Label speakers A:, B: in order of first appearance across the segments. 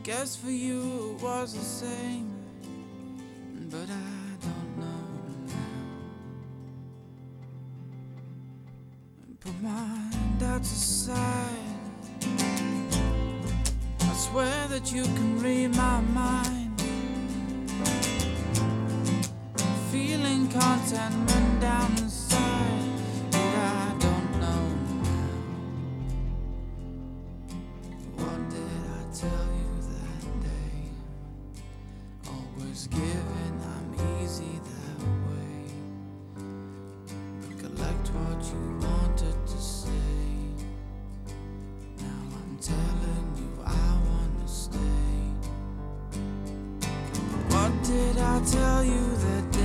A: Guess for you it was the same, but I don't know now. Put my doubts aside, I swear that you can read my mind. Feeling contentment down inside, but I don't know now. What did I tell you that day? Always giving, I'm easy that way. Recollect what you wanted to say. Now I'm telling you I wanna stay. What did I tell you that day?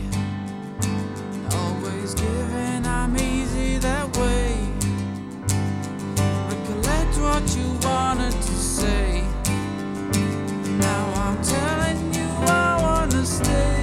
A: Always giving, I'm easy that way. Recollect what you wanted to say. Now I'm telling you I wanna stay.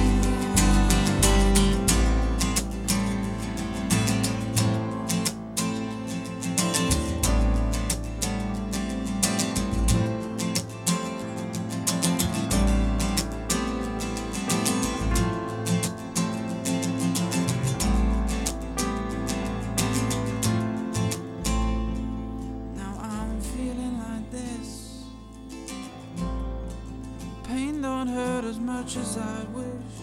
A: Pain don't hurt as much as I wish.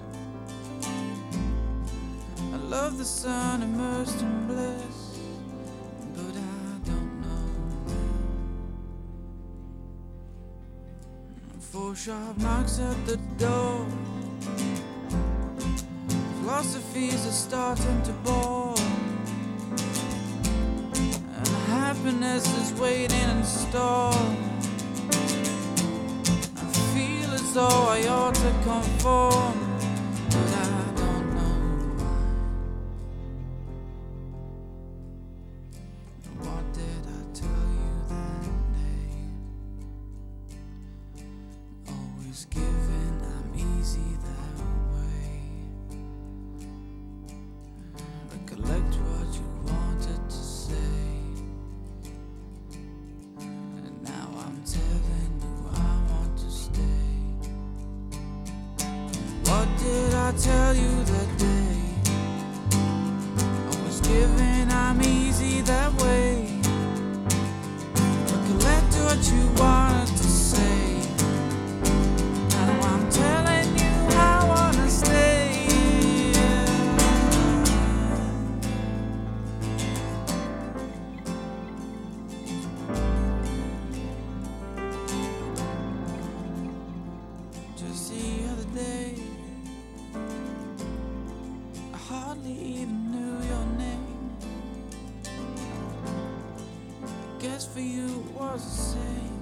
A: I love the sun immersed in bliss, but I don't know now. 4 sharp knocks at the door. Philosophies are starting to bore, and happiness is waiting in store. So I ought to conform, but I don't know why. What did I tell you that day? Always giving, I'm easy that way. Recollect what you wanted to say, and now I'm telling you I want to stay. What did I tell you that day? I was giving, I'm easy that way. Recollect what you wanted to say. Now I'm telling you I wanna stay. Just the other day, I hardly even knew your name. Guess for you it was the same.